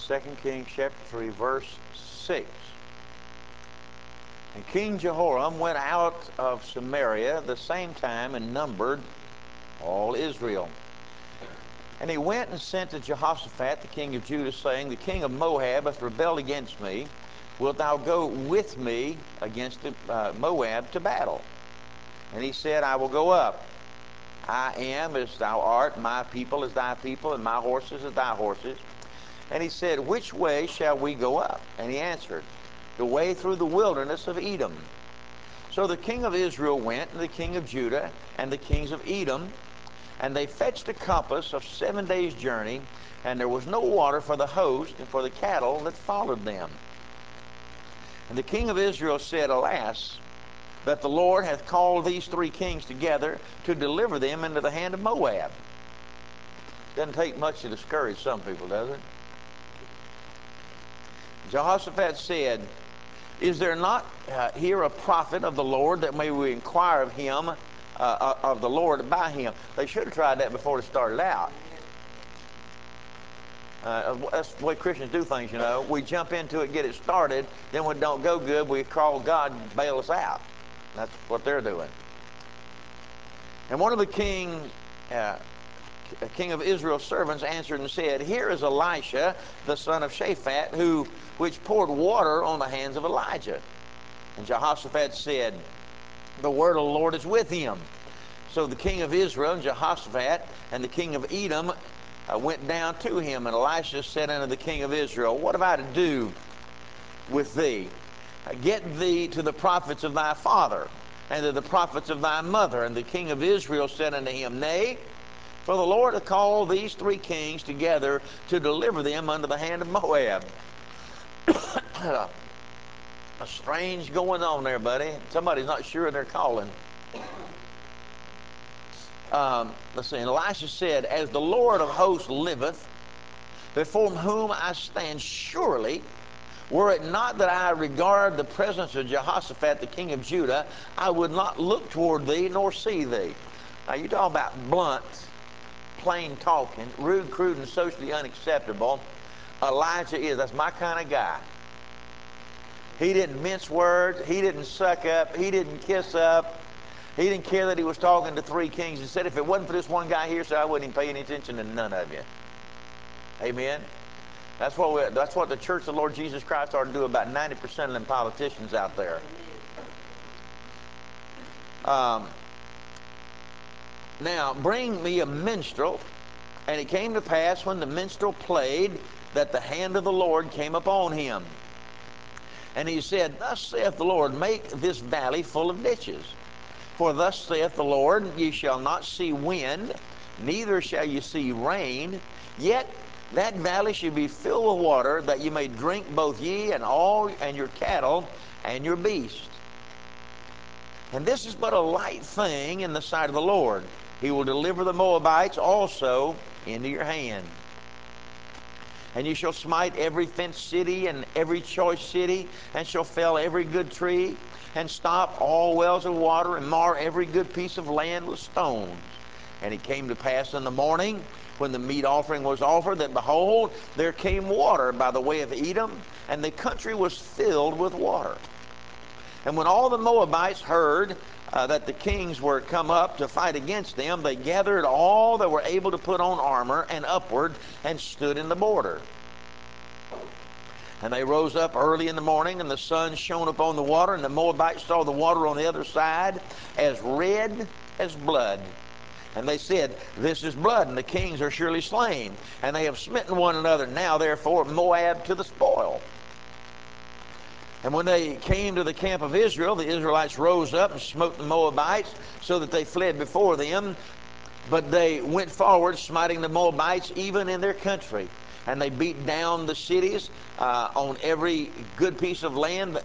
2 Kings chapter 3, verse 6. And King Jehoram went out of Samaria the same time and numbered all Israel. And he went and sent to Jehoshaphat, the king of Judah, saying, The king of Moab hath rebelled against me. Wilt thou go with me against Moab to battle? And he said, I will go up. I am as thou art, my people as thy people, and my horses as thy horses. And he said, Which way shall we go up? And he answered, The way through the wilderness of Edom. So the king of Israel went, and the king of Judah, and the kings of Edom, and they fetched a compass of 7 days' journey, and there was no water for the host and for the cattle that followed them. And the king of Israel said, Alas, that the Lord hath called these 3 kings together to deliver them into the hand of Moab. Doesn't take much to discourage some people, does it? Jehoshaphat said, Is there not here a prophet of the Lord, that may we inquire of him, of the Lord by him? They should have tried that before they started out. That's the way Christians do things, you know. We jump into it, get it started, then when it don't go good, we call God and bail us out. That's what they're doing. And one of the king of Israel's servants answered and said, Here is Elisha, the son of Shaphat, which poured water on the hands of Elijah. And Jehoshaphat said, The word of the Lord is with him. So the king of Israel and Jehoshaphat and the king of Edom went down to him. And Elisha said unto the king of Israel, What have I to do with thee? Get thee to the prophets of thy father, and to the prophets of thy mother. And the king of Israel said unto him, Nay, for the Lord hath called these 3 kings together to deliver them unto the hand of Moab. A strange going on there, buddy. Somebody's not sure they're calling. Let's see. And Elisha said, As the Lord of hosts liveth, before whom I stand surely, were it not that I regard the presence of Jehoshaphat, the king of Judah, I would not look toward thee nor see thee. Now you talk about blunt, plain talking, rude, crude, and socially unacceptable. Elijah is. That's my kind of guy. He didn't mince words. He didn't suck up. He didn't kiss up. He didn't care that he was talking to 3 kings. He said, if it wasn't for this one guy here, so I wouldn't even pay any attention to none of you. Amen? That's what the Church of the Lord Jesus Christ ought to do about 90% of them politicians out there. Now, bring me a minstrel. And it came to pass, when the minstrel played, that the hand of the Lord came upon him. And he said, Thus saith the Lord, Make this valley full of ditches. For thus saith the Lord, Ye shall not see wind, neither shall ye see rain, yet that valley shall be filled with water, that ye may drink both ye and all and your cattle and your beasts. And this is but a light thing in the sight of the Lord. He will deliver the Moabites also into your hand. And ye shall smite every fenced city and every choice city, and shall fell every good tree, and stop all wells of water, and mar every good piece of land with stones. And it came to pass in the morning, when the meat offering was offered, that behold, there came water by the way of Edom, and the country was filled with water. And when all the Moabites heard that the kings were come up to fight against them, they gathered all that were able to put on armor and upward, and stood in the border. And they rose up early in the morning, and the sun shone upon the water, and the Moabites saw the water on the other side as red as blood. And they said, This is blood, and the kings are surely slain, and they have smitten one another. Now therefore Moab to the spoil. And when they came to the camp of Israel, the Israelites rose up and smote the Moabites, so that they fled before them. But they went forward, smiting the Moabites even in their country. And they beat down the cities on every good piece of land.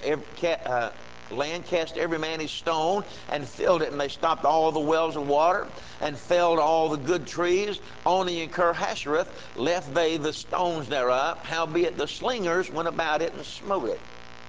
Land cast every man his stone, and filled it. And they stopped all the wells of water, and felled all the good trees. Only in Kirhasherath left they the stones thereof. Howbeit the slingers went about it and smote it.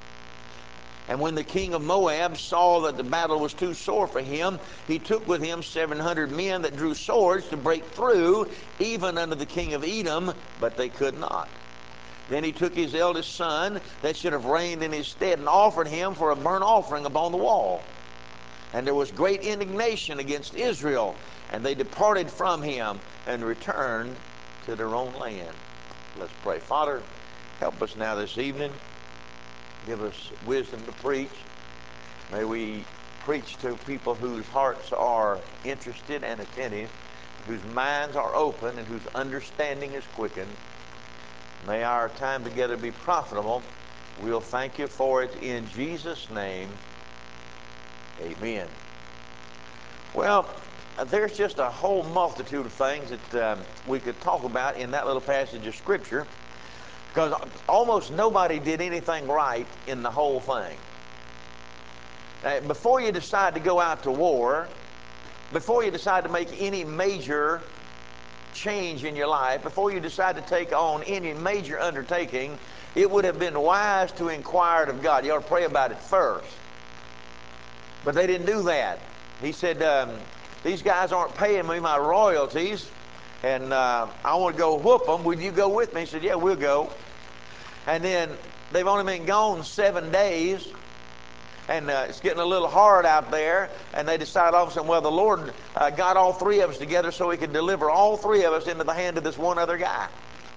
And when the king of Moab saw that the battle was too sore for him, he took with him 700 men that drew swords to break through, even unto the king of Edom, but they could not. Then he took his eldest son that should have reigned in his stead and offered him for a burnt offering upon the wall. And there was great indignation against Israel, and they departed from him and returned to their own land. Let's pray. Father, help us now this evening. Give us wisdom to preach. May we preach to people whose hearts are interested and attentive, whose minds are open, and whose understanding is quickened. May our time together be profitable. We'll thank you for it in Jesus' name. Amen. Well, there's just a whole multitude of things that we could talk about in that little passage of Scripture, because almost nobody did anything right in the whole thing. Before you decide to go out to war, before you decide to make any major change in your life, before you decide to take on any major undertaking, it would have been wise to inquire of God. You ought to pray about it first. But they didn't do that. He said, these guys aren't paying me my royalties, and I want to go whoop them. Will you go with me? He said, yeah, we'll go. And then they've only been gone 7 days, and it's getting a little hard out there, and they decide all of a sudden, well, the Lord got all three of us together so he could deliver all three of us into the hand of this one other guy.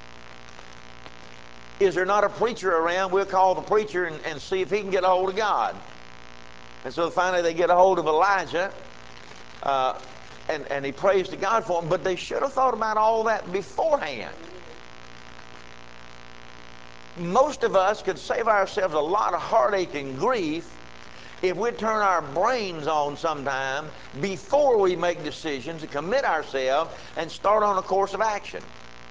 Is there not a preacher around? We'll call the preacher and see if he can get a hold of God. And so finally they get a hold of Elijah, and he prays to God for them, but they should have thought about all that beforehand. Most of us could save ourselves a lot of heartache and grief if we turn our brains on sometime before we make decisions and commit ourselves and start on a course of action.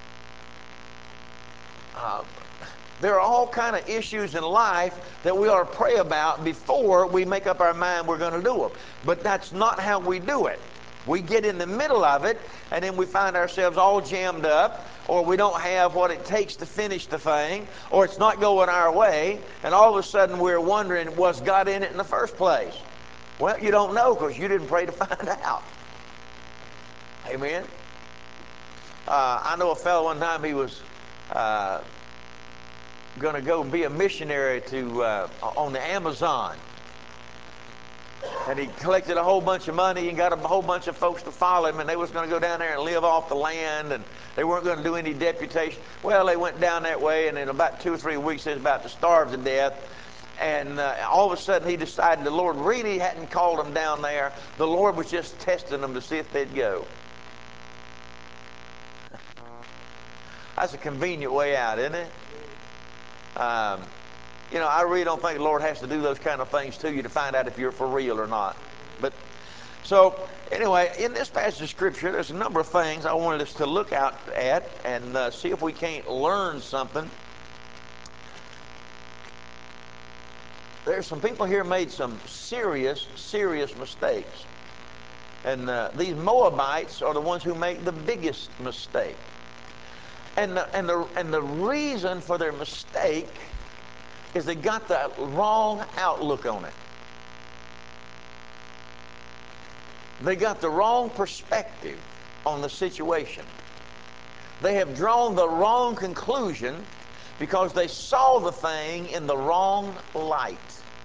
There are all kind of issues in life that we ought to pray about before we make up our mind we're going to do them. But that's not how we do it. We get in the middle of it, and then we find ourselves all jammed up, or we don't have what it takes to finish the thing, or it's not going our way, and all of a sudden we're wondering, was God in it in the first place? Well, you don't know because you didn't pray to find out. Amen? I know a fellow one time, he was going to go be a missionary on the Amazon. And he collected a whole bunch of money and got a whole bunch of folks to follow him, and they was going to go down there and live off the land, and they weren't going to do any deputation. Well, they went down that way, and in about 2 or 3 weeks they was about to starve to death. And all of a sudden he decided the Lord really hadn't called them down there. The Lord was just testing them to see if they'd go. That's a convenient way out, isn't it? You know, I really don't think the Lord has to do those kind of things to you to find out if you're for real or not. But so anyway, in this passage of Scripture, there's a number of things I wanted us to look out at and see if we can't learn something. There's some people here made some serious mistakes. And these Moabites are the ones who make the biggest mistake. And the reason for their mistake is they got the wrong outlook on it. They got the wrong perspective on the situation. They have drawn the wrong conclusion because they saw the thing in the wrong light.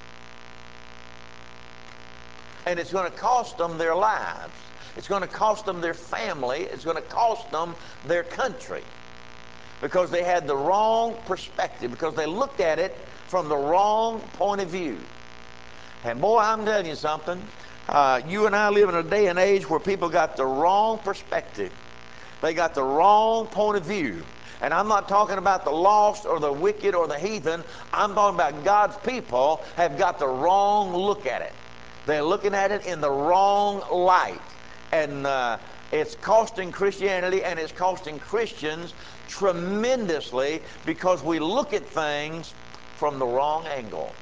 And it's going to cost them their lives. It's going to cost them their family. It's going to cost them their country. Because they had the wrong perspective, because they looked at it from the wrong point of view. And boy, I'm telling you something, you and I live in a day and age where people got the wrong perspective. They got the wrong point of view. And I'm not talking about the lost or the wicked or the heathen. I'm talking about God's people have got the wrong look at it. They're looking at it in the wrong light. And it's costing Christianity and it's costing Christians tremendously because we look at things from the wrong angle.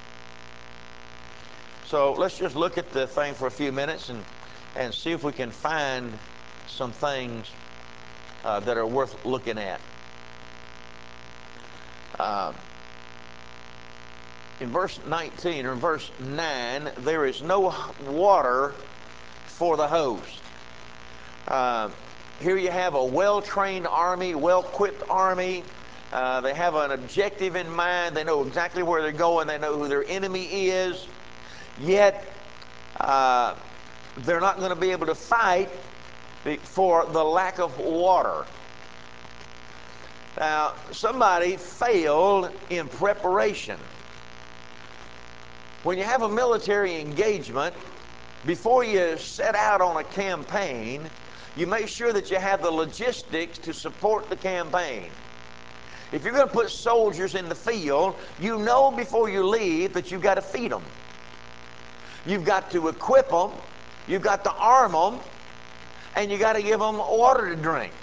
So let's just look at the thing for a few minutes and see if we can find some things that are worth looking at. In verse 19 or verse 9, there is no water for the host. Here you have a well-trained army, well-equipped army. They have an objective in mind. They know exactly where they're going. They know who their enemy is. Yet, they're not going to be able to fight for the lack of water. Now, somebody failed in preparation. When you have a military engagement, before you set out on a campaign, you make sure that you have the logistics to support the campaign. If you're going to put soldiers in the field, you know before you leave that you've got to feed them. You've got to equip them, you've got to arm them, and you got to give them water to drink.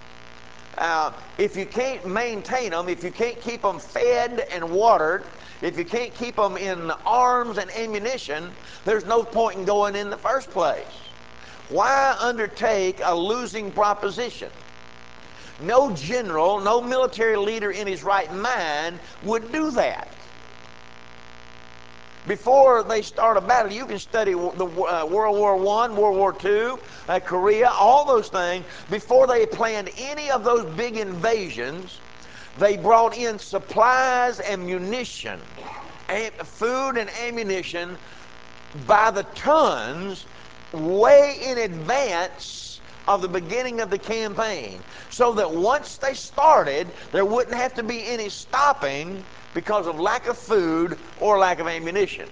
If you can't maintain them, if you can't keep them fed and watered, if you can't keep them in arms and ammunition, there's no point in going in the first place. Why undertake a losing proposition? No general, no military leader in his right mind would do that. Before they start a battle, you can study the World War I, World War II, Korea, all those things. Before they planned any of those big invasions, they brought in supplies and munition, food and ammunition by the tons way in advance of the beginning of the campaign, so that once they started, there wouldn't have to be any stopping because of lack of food or lack of ammunition.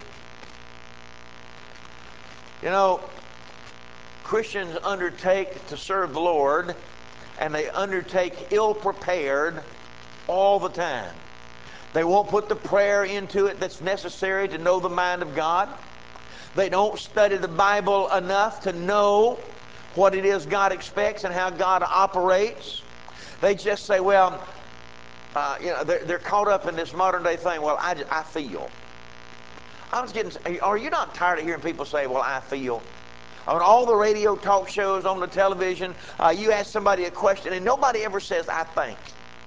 You know, Christians undertake to serve the Lord, and they undertake ill-prepared all the time. They won't put the prayer into it that's necessary to know the mind of God. They don't study the Bible enough to know what it is God expects and how God operates. They just say, well, they're caught up in this modern day thing. Well, I feel. Are you not tired of hearing people say, well, I feel? On all the radio talk shows, on the television, you ask somebody a question and nobody ever says, I think.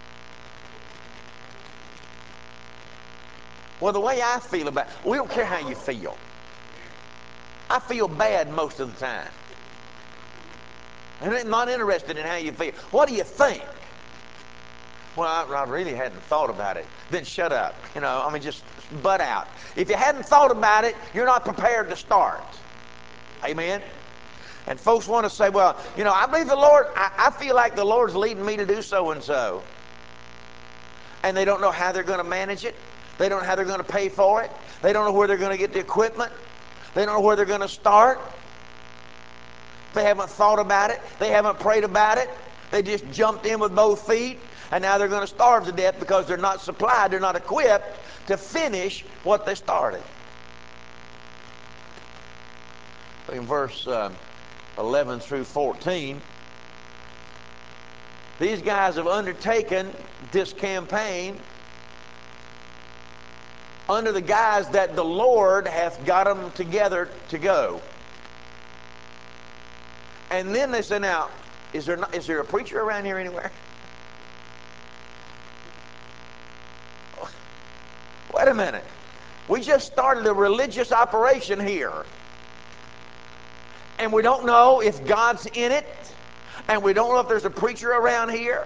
Well, the way I feel about it, we don't care how you feel. I feel bad most of the time. And I'm not interested in how you feel. What do you think? Well, I really hadn't thought about it. Then shut up. Just butt out. If you hadn't thought about it, you're not prepared to start. Amen? And folks want to say, well, I believe the Lord, I feel like the Lord's leading me to do so and so. And they don't know how they're going to manage it. They don't know how they're going to pay for it. They don't know where they're going to get the equipment. They don't know where they're going to start. They haven't thought about it. They haven't prayed about it. They just jumped in with both feet. And now they're going to starve to death because they're not supplied, they're not equipped to finish what they started. In verse 11 through 14, these guys have undertaken this campaign under the guise that the Lord hath got them together to go. And then they say, now, is there a preacher around here anywhere? Wait a minute. We just started a religious operation here. And we don't know if God's in it. And we don't know if there's a preacher around here.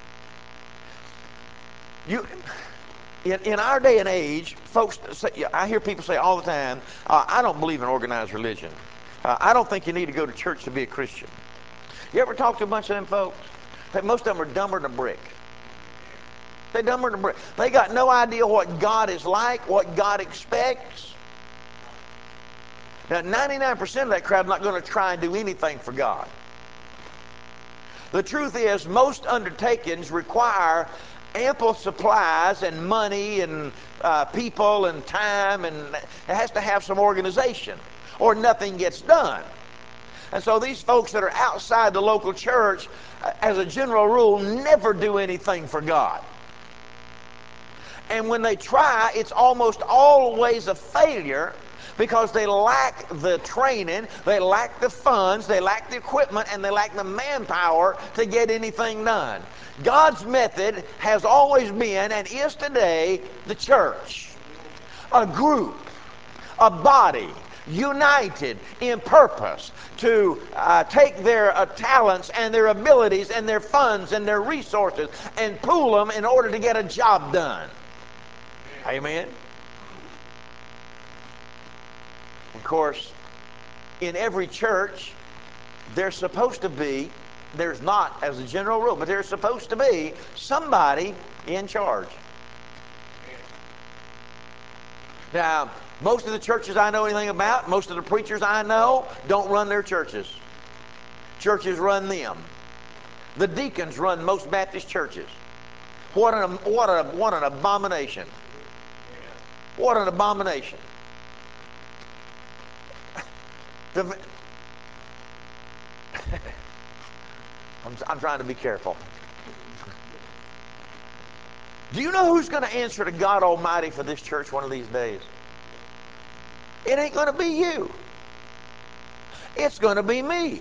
In our day and age, folks say, I hear people say all the time, I don't believe in organized religion. I don't think you need to go to church to be a Christian. You ever talk to a bunch of them folks? Most of them are dumber than a brick. They're dumber than a brick. They got no idea what God is like, what God expects. Now, 99% of that crowd is not going to try and do anything for God. The truth is, most undertakings require ample supplies and money and people and time, and it has to have some organization, or nothing gets done. And so these folks that are outside the local church, as a general rule, never do anything for God. And when they try, it's almost always a failure because they lack the training, they lack the funds, they lack the equipment, and they lack the manpower to get anything done. God's method has always been and is today the church. A group, a body united in purpose to take their talents and their abilities and their funds and their resources and pool them in order to get a job done. Amen. Of course, in every church, there's supposed to be, there's not as a general rule, but there's supposed to be somebody in charge. Now, most of the churches I know anything about, most of the preachers I know, don't run their churches. Churches run them. The deacons run most Baptist churches. What an abomination. What an abomination. I'm trying to be careful. Do you know who's going to answer to God Almighty for this church one of these days? It ain't going to be you. It's going to be me.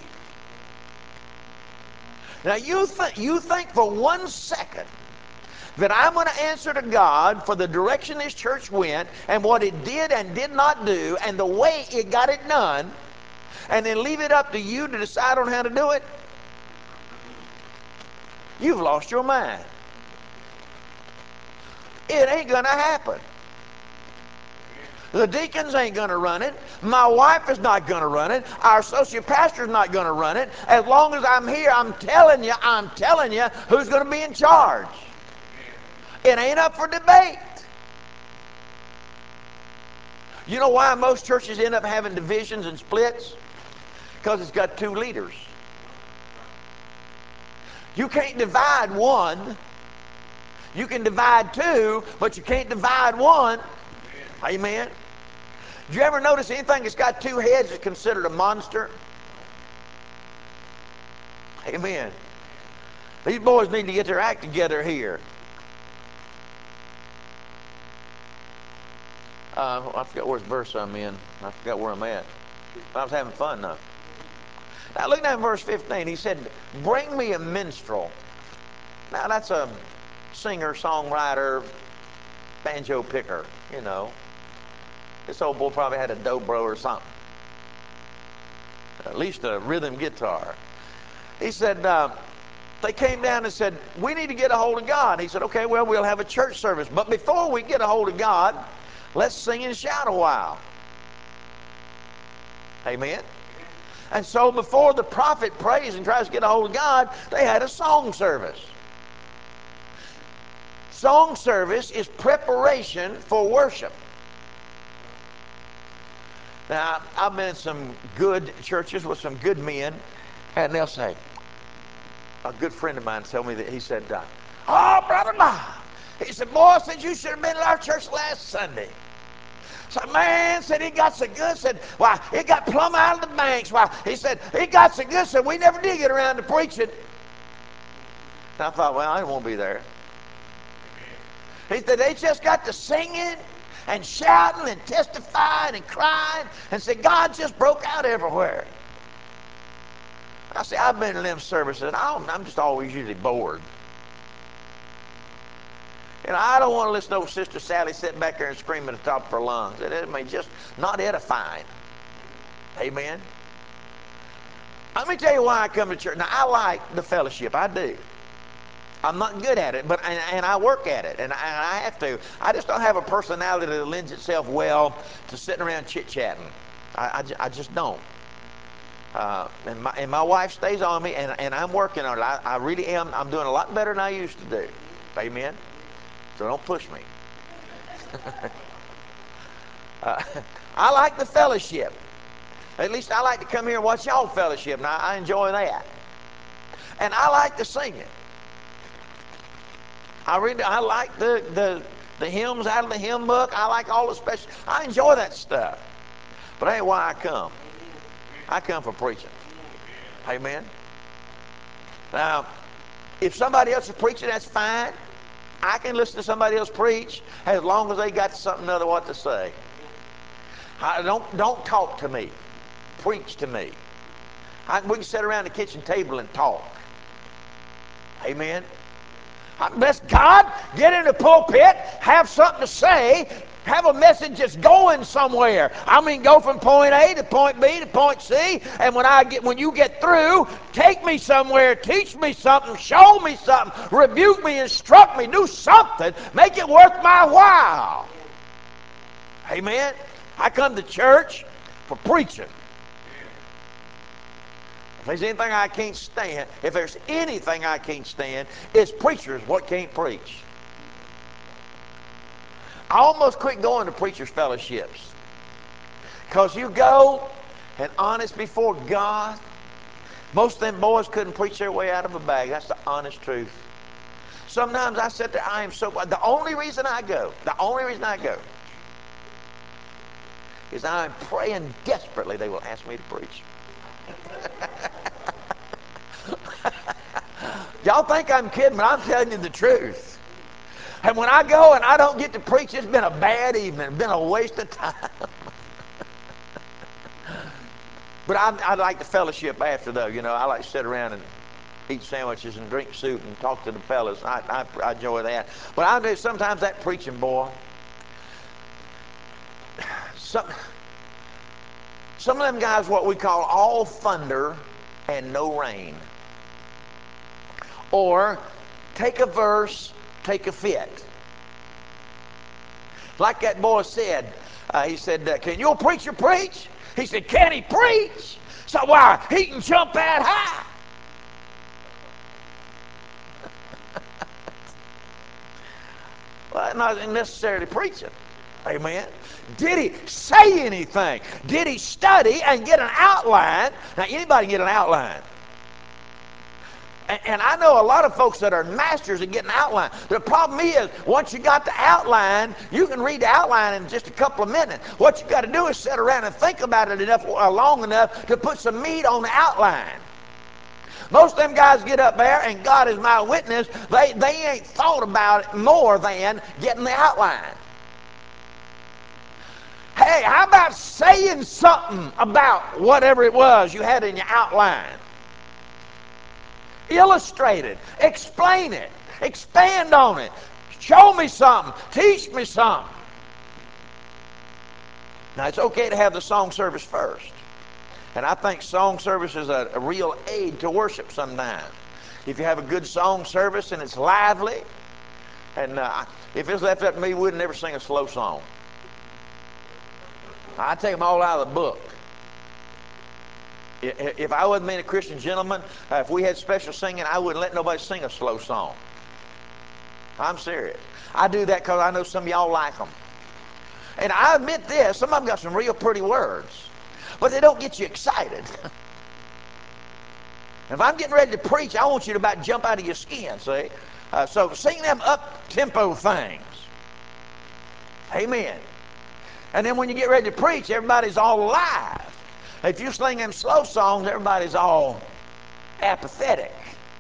Now you think for 1 second that I'm going to answer to God for the direction this church went and what it did and did not do and the way it got it done, and then leave it up to you to decide on how to do it? You've lost your mind. It ain't going to happen. The deacons ain't going to run it. My wife is not going to run it. Our associate pastor is not going to run it. As long as I'm here, I'm telling you who's going to be in charge. It ain't up for debate. You know why most churches end up having divisions and splits? Because it's got two leaders. You can't divide one. You can divide two, but you can't divide one. Amen. Do you ever notice anything that's got two heads is considered a monster? Amen. These boys need to get their act together here. I forgot which verse I'm in. I forgot where I'm at. I was having fun though. Now look at verse 15. He said, bring me a minstrel. Now that's a singer, songwriter, banjo picker, you know. This old boy probably had a dobro or something. At least a rhythm guitar. He said, they came down and said, we need to get a hold of God. He said, okay, well, we'll have a church service. But before we get a hold of God, let's sing and shout a while. Amen. And so before the prophet prays and tries to get a hold of God, they had a song service. Song service is preparation for worship. Now, I've been in some good churches with some good men, and they'll say, a good friend of mine told me that he said, oh, Brother Bob, he said, boy, said you should have been at our church last Sunday. So, man, said it got so good, said, why, it got plumb out of the banks. Why, he said, it got so good, said we never did get around to preaching. And I thought, well, I won't be there. He said, they just got to singing and shouting and testifying and crying and said, God just broke out everywhere. I said, I've been in them services, and I'm just always usually bored. And I don't want to listen to old Sister Sally sitting back there and screaming at the top of her lungs. It may just not edifying. Amen. Let me tell you why I come to church. Now, I like the fellowship. I do. I'm not good at it, but and I work at it, and I have to. I just don't have a personality that lends itself well to sitting around chit-chatting. I just don't. And my wife stays on me, and I'm working on it. I really am. I'm doing a lot better than I used to do. Amen. So don't push me. I like the fellowship. At least I like to come here and watch y'all fellowship, and I enjoy that. And I like to sing it. I like the hymns out of the hymn book. I like all the special. I enjoy that stuff. But that ain't why I come. I come for preaching. Amen. Now, if somebody else is preaching, that's fine. I can listen to somebody else preach as long as they got something other what to say. Don't talk to me. Preach to me. We can sit around the kitchen table and talk. Amen. Bless God, get in the pulpit, have something to say, Have a message that's going somewhere. I mean, go from point A to point B to point C, and when you get through, take me somewhere, teach me something, show me something, rebuke me, instruct me, do something, make it worth my while. Amen. I come to church for preaching. If there's anything I can't stand, it's preachers what can't preach. I almost quit going to preachers' fellowships. Because you go, and honest before God, most of them boys couldn't preach their way out of a bag. That's the honest truth. Sometimes I sit there, the only reason I go is I'm praying desperately they will ask me to preach. Y'all think I'm kidding, but I'm telling you the truth. And when I go and I don't get to preach, it's been a bad evening. It's been a waste of time. But I like the fellowship after, though. You know, I like to sit around and eat sandwiches and drink soup and talk to the fellas. I enjoy that. But I do sometimes that preaching, boy. Some of them guys, what we call all thunder and no rain. Or take a verse, take a fit. Like that boy said, he said, can your preacher preach? He said, can he preach? So why? He can jump that high. Well, not necessarily preaching. Amen. Did he say anything? Did he study and get an outline? Now, anybody can get an outline. And I know a lot of folks that are masters at getting outline. The problem is, once you got the outline, you can read the outline in just a couple of minutes. What you got to do is sit around and think about it long enough to put some meat on the outline. Most of them guys get up there, and God is my witness, they ain't thought about it more than getting the outline. Hey, how about saying something about whatever it was you had in your outline? Illustrate it, explain it, expand on it, show me something, teach me something. Now, it's okay to have the song service first. And I think song service is a real aid to worship sometimes. If you have a good song service and it's lively, and if it's left up to me, we would never sing a slow song. I take them all out of the book. If I wasn't being a Christian gentleman, if we had special singing, I wouldn't let nobody sing a slow song. I'm serious. I do that because I know some of y'all like them. And I admit this, some of them got some real pretty words, but they don't get you excited. If I'm getting ready to preach, I want you to about jump out of your skin, see? So sing them up-tempo things. Amen. And then when you get ready to preach, everybody's all alive. If you sing them slow songs, everybody's all apathetic.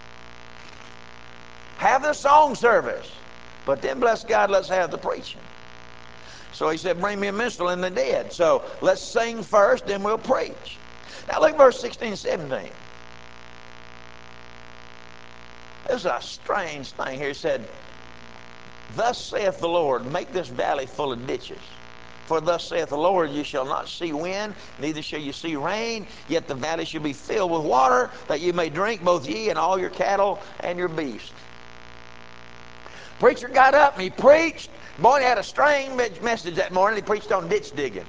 Have the song service, but then, bless God, let's have the preaching. So he said, bring me a minstrel, and they did. So let's sing first, then we'll preach. Now look at verse 16 and 17. There's a strange thing here. He said, thus saith the Lord, make this valley full of ditches. For thus saith the Lord, ye shall not see wind, neither shall you see rain, yet the valley shall be filled with water, that ye may drink, both ye and all your cattle and your beasts. Preacher got up and he preached. Boy, he had a strange message that morning. He preached on ditch digging.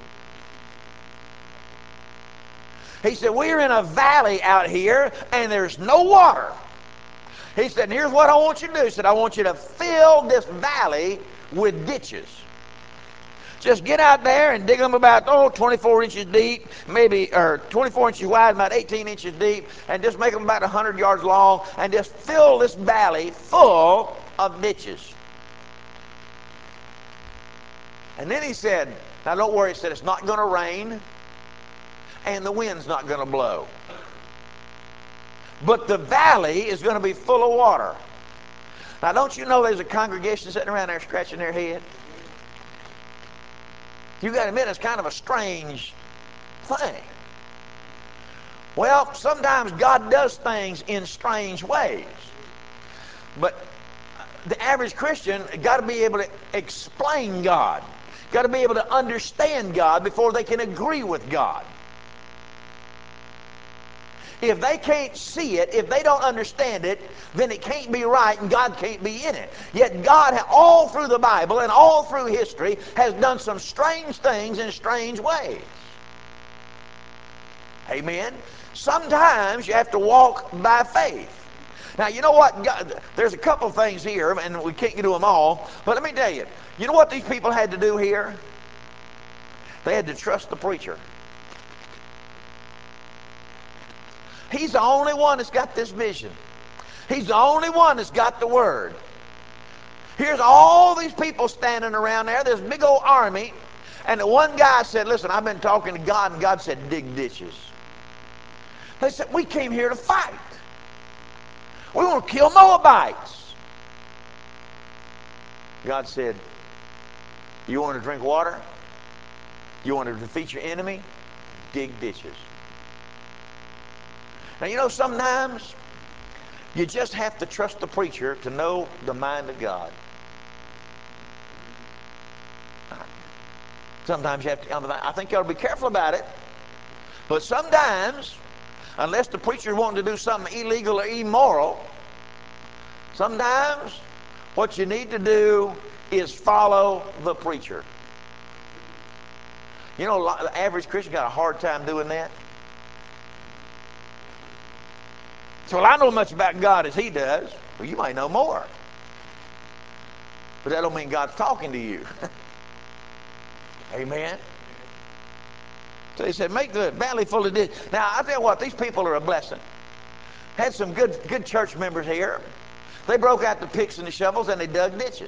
He said, we're in a valley out here, and there's no water. He said, here's what I want you to do. He said, I want you to fill this valley with ditches. Just get out there and dig them about 24 inches deep, or 24 inches wide, about 18 inches deep, and just make them about 100 yards long, and just fill this valley full of ditches. And then he said, now don't worry, he said, it's not going to rain, and the wind's not going to blow. But the valley is going to be full of water. Now don't you know there's a congregation sitting around there scratching their head? You got to admit, it's kind of a strange thing. Well, sometimes God does things in strange ways. But the average Christian got to be able to explain God. got to be able to understand God before they can agree with God. If they can't see it, if they don't understand it, then it can't be right and God can't be in it. Yet God, all through the Bible and all through history, has done some strange things in strange ways. Amen? Sometimes you have to walk by faith. Now, you know what? God, there's a couple things here, and we can't get to them all, but let me tell you, you know what these people had to do here? They had to trust the preacher. He's the only one that's got this vision. He's the only one that's got the word. Here's all these people standing around there, this big old army, and the one guy said, listen, I've been talking to God, and God said, dig ditches. They said, we came here to fight. We want to kill Moabites. God said, you want to drink water? You want to defeat your enemy? Dig ditches. Now, you know, sometimes you just have to trust the preacher to know the mind of God. Sometimes you have to, I think you ought to be careful about it. But sometimes, unless the preacher wanting to do something illegal or immoral, sometimes what you need to do is follow the preacher. You know, the average Christian got a hard time doing that. So, well, I know as much about God as he does. Well, you might know more. But that don't mean God's talking to you. Amen. So he said, make the valley full of ditches. Now, I tell you what, these people are a blessing. Had some good church members here. They broke out the picks and the shovels and they dug ditches.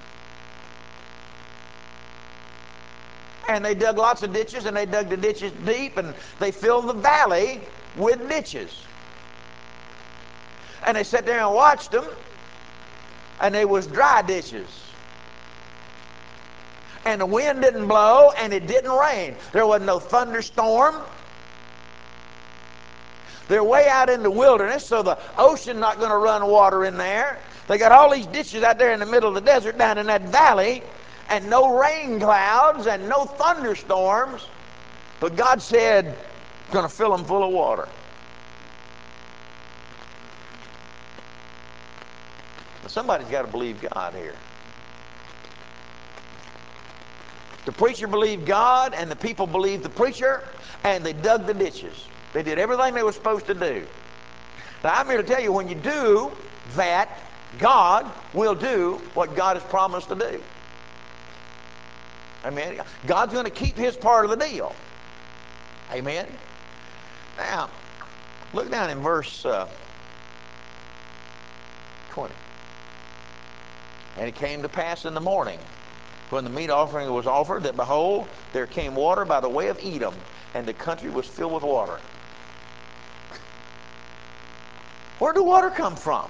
And they dug lots of ditches, and they dug the ditches deep, and they filled the valley with ditches. And they sat there and watched them, and they was dry ditches. And the wind didn't blow, and it didn't rain. There wasn't no thunderstorm. They're way out in the wilderness, so the ocean not going to run water in there. They got all these ditches out there in the middle of the desert down in that valley, and no rain clouds and no thunderstorms. But God said, going to fill them full of water. Somebody's got to believe God here. The preacher believed God, and the people believed the preacher, and they dug the ditches. They did everything they were supposed to do. Now, I'm here to tell you, when you do that, God will do what God has promised to do. Amen. God's going to keep his part of the deal. Amen. Now, look down in verse 20. And it came to pass in the morning, when the meat offering was offered, that behold, there came water by the way of Edom, and the country was filled with water. Where did water come from?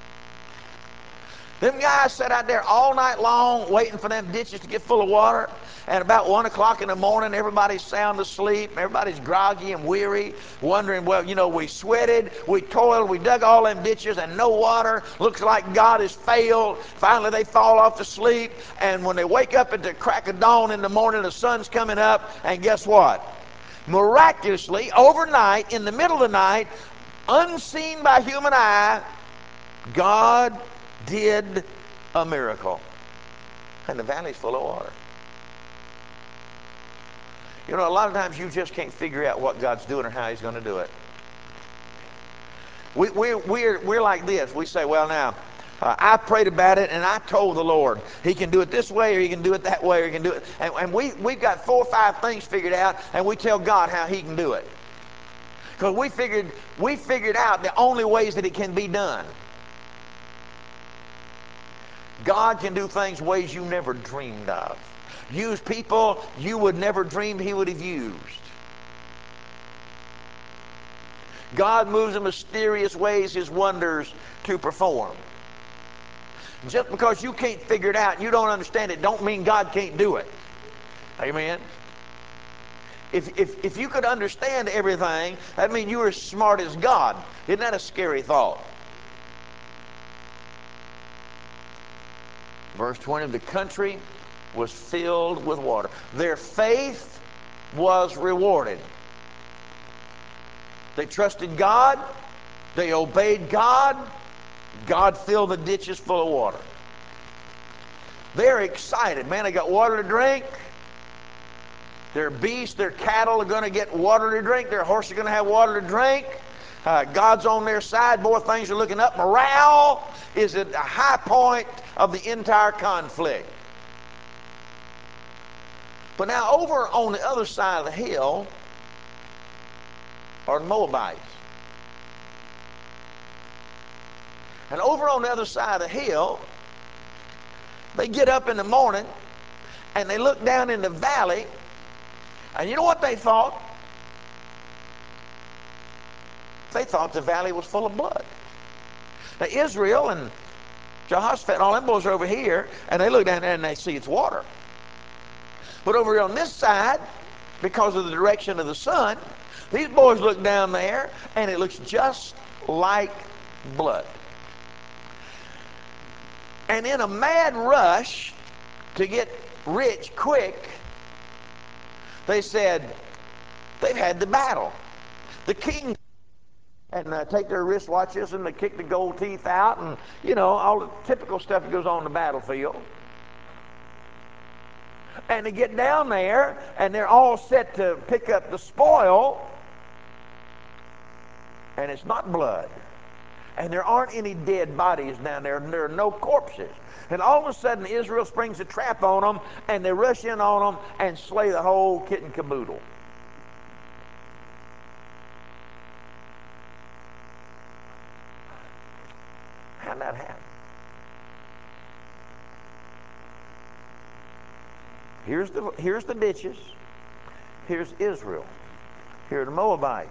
Them guys sat out there all night long waiting for them ditches to get full of water. And about 1 o'clock in the morning, everybody's sound asleep. Everybody's groggy and weary, wondering, well, you know, we sweated, we toiled, we dug all them ditches and no water. Looks like God has failed. Finally, they fall off to sleep. And when they wake up at the crack of dawn in the morning, the sun's coming up. And guess what? Miraculously, overnight, in the middle of the night, unseen by human eye, God did a miracle. And the valley's full of water. You know, a lot of times you just can't figure out what God's doing or how he's going to do it. We're like this. We say, well, now, I prayed about it and I told the Lord he can do it this way or he can do it that way or he can do it. And we've got 4 or 5 things figured out, and we tell God how he can do it. Because we figured out the only ways that it can be done. God can do things ways you never dreamed of. Use people you would never dream he would have used. God moves in mysterious ways his wonders to perform. Just because you can't figure it out and you don't understand it, don't mean God can't do it. Amen. If you could understand everything, that means you were as smart as God. Isn't that a scary thought? Verse 20, the country was filled with water. Their faith was rewarded. They trusted God. They obeyed God. God filled the ditches full of water. They're excited. Man, they got water to drink. Their beasts, their cattle are going to get water to drink. Their horses are going to have water to drink. God's on their side. Boy, things are looking up. Morale is at a high point of the entire conflict. But now over on the other side of the hill are the Moabites. And over on the other side of the hill, they get up in the morning and they look down in the valley, and you know what they thought? They thought the valley was full of blood. Now Israel and Jehoshaphat and all them boys are over here, and they look down there and they see it's water. But over on this side, because of the direction of the sun, these boys look down there and it looks just like blood. And in a mad rush to get rich quick, they said they've had the battle. The king, and take their wristwatches and they kick the gold teeth out, and you know, all the typical stuff that goes on in the battlefield. And they get down there and they're all set to pick up the spoil, and it's not blood. And there aren't any dead bodies down there, and there are no corpses. And all of a sudden Israel springs a trap on them, and they rush in on them and slay the whole kit and caboodle. How'd that happen? Here's the ditches. Here's Israel. Here are the Moabites.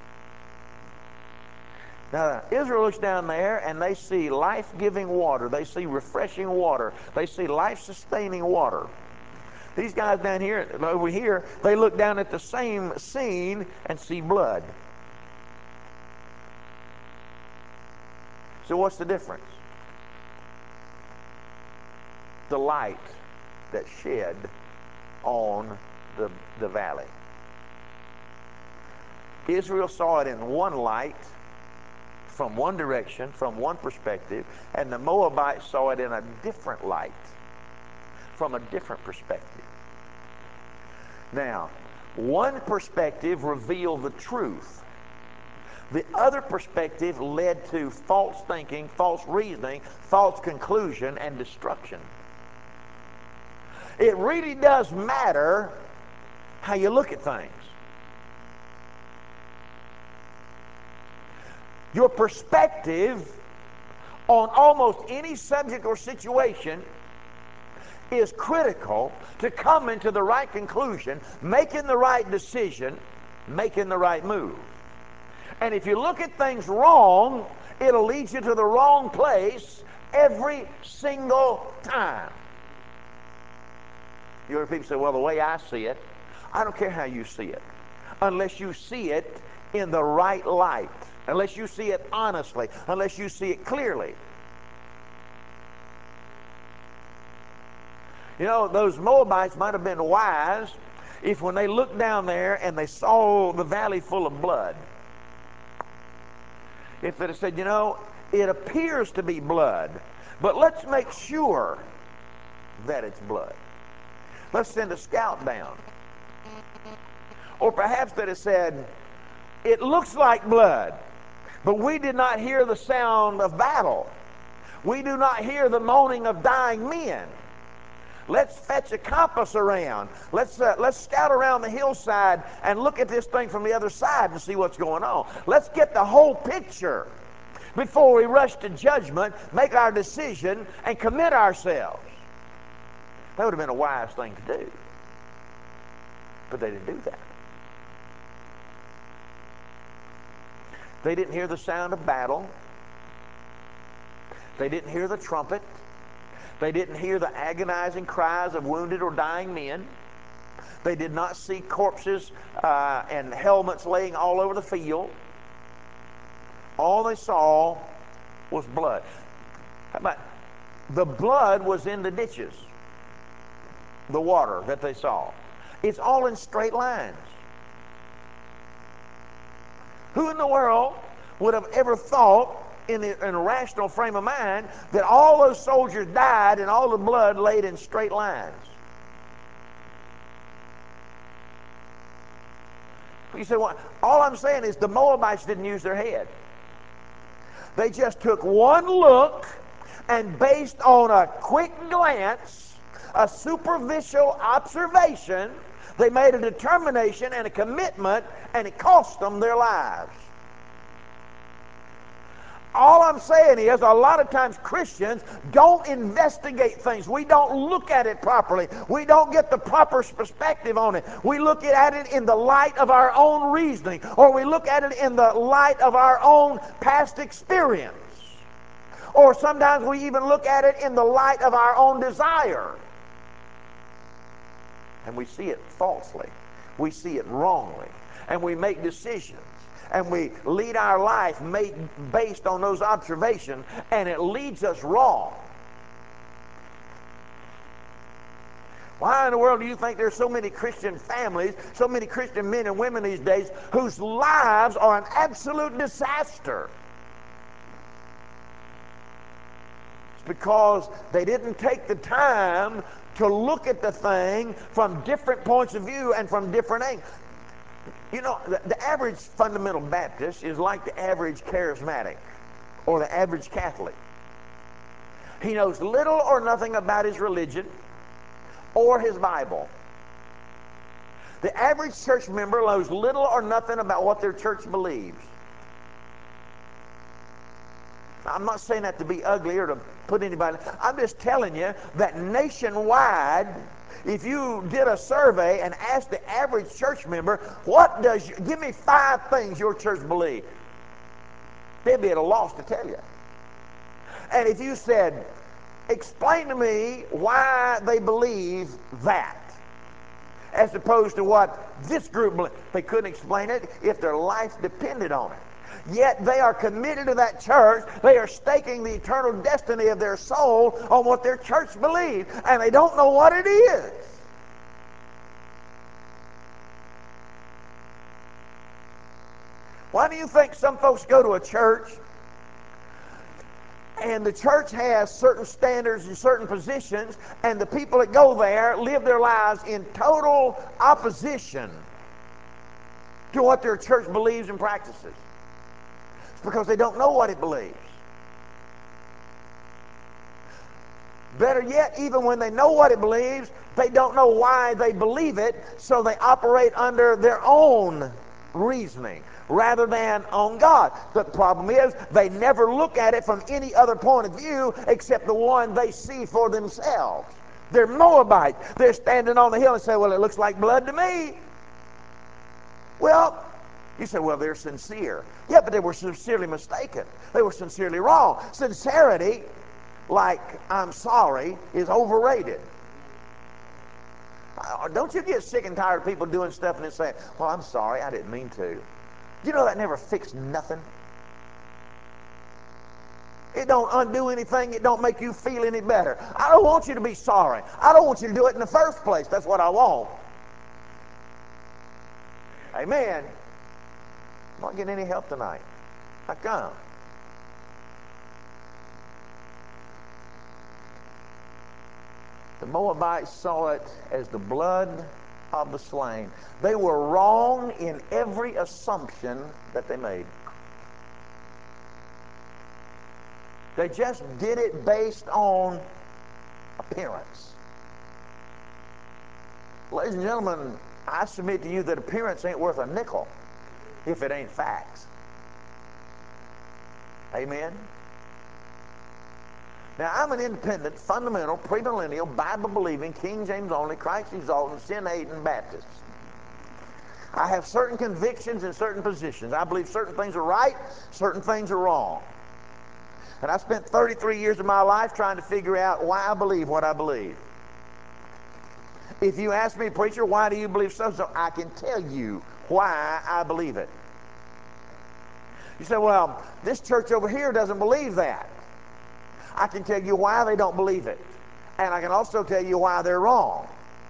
Now, Israel looks down there and they see life-giving water. They see refreshing water. They see life-sustaining water. These guys down here, over here, they look down at the same scene and see blood. So what's the difference? The light that shed on the valley. Israel saw it in one light, from one direction, from one perspective, and the Moabites saw it in a different light, from a different perspective. Now, one perspective revealed the truth. The other perspective led to false thinking, false reasoning, false conclusion, and destruction. It really does matter how you look at things. Your perspective on almost any subject or situation is critical to coming to the right conclusion, making the right decision, making the right move. And if you look at things wrong, it'll lead you to the wrong place every single time. You hear people say, well, the way I see it, I don't care how you see it, unless you see it in the right light, unless you see it honestly, unless you see it clearly. You know, those Moabites might have been wise if when they looked down there and they saw the valley full of blood, if they'd have said, you know, it appears to be blood, but let's make sure that it's blood. Let's send a scout down. Or perhaps they'd have said, it looks like blood, but we did not hear the sound of battle. We do not hear the moaning of dying men. Let's fetch a compass around. Let's scout around the hillside and look at this thing from the other side and see what's going on. Let's get the whole picture before we rush to judgment, make our decision, and commit ourselves. That would have been a wise thing to do. But they didn't do that. They didn't hear the sound of battle. They didn't hear the trumpet. They didn't hear the agonizing cries of wounded or dying men. They did not see corpses and helmets laying all over the field. All they saw was blood. How about the blood was in the ditches? the water that they saw. It's all in straight lines. Who in the world would have ever thought in a rational frame of mind that all those soldiers died and all the blood laid in straight lines? You say, well, all I'm saying is the Moabites didn't use their head. They just took one look and based on a quick glance, a superficial observation, they made a determination and a commitment, and it cost them their lives. All I'm saying is a lot of times Christians don't investigate things. We don't look at it properly. We don't get the proper perspective on it. We look at it in the light of our own reasoning, or we look at it in the light of our own past experience. Or sometimes we even look at it in the light of our own desire. And we see it falsely. We see it wrongly. And we make decisions. And we lead our life based on those observations, and it leads us wrong. Why in the world do you think there's so many Christian families, so many Christian men and women these days whose lives are an absolute disaster? It's because they didn't take the time to look at the thing from different points of view and from different angles. You know, the average fundamental Baptist is like the average charismatic or the average Catholic. He knows little or nothing about his religion or his Bible. The average church member knows little or nothing about what their church believes. I'm not saying that to be ugly or to put anybody. I'm just telling you that nationwide, if you did a survey and asked the average church member, give me 5 things your church believes, they'd be at a loss to tell you. And if you said, explain to me why they believe that, as opposed to what this group believes, they couldn't explain it if their life depended on it. Yet they are committed to that church. They are staking the eternal destiny of their soul on what their church believes, and they don't know what it is. Why do you think some folks go to a church and the church has certain standards and certain positions, and the people that go there live their lives in total opposition to what their church believes and practices? It's because they don't know what it believes. Better yet, even when they know what it believes, they don't know why they believe it, so they operate under their own reasoning rather than on God. The problem is they never look at it from any other point of view except the one they see for themselves. They're Moabites. They're standing on the hill and say, well, it looks like blood to me. Well, you say, well, they're sincere. Yeah, but they were sincerely mistaken. They were sincerely wrong. Sincerity, like I'm sorry, is overrated. Don't you get sick and tired of people doing stuff and then saying, well, I'm sorry, I didn't mean to. You know that never fixed nothing. It don't undo anything. It don't make you feel any better. I don't want you to be sorry. I don't want you to do it in the first place. That's what I want. Amen. I'm not getting any help tonight. How come? The Moabites saw it as the blood of the slain. They were wrong in every assumption that they made. They just did it based on appearance. Ladies and gentlemen, I submit to you that appearance ain't worth a nickel if it ain't facts. Amen? Now, I'm an independent, fundamental, premillennial, Bible-believing, King James only, Christ-exalting, sin-hating Baptist. I have certain convictions and certain positions. I believe certain things are right, certain things are wrong. And I spent 33 years of my life trying to figure out why I believe what I believe. If you ask me, preacher, why do you believe so? I can tell you why I believe it. You say, well, this church over here doesn't believe that. I can tell you why they don't believe it. And I can also tell you why they're wrong.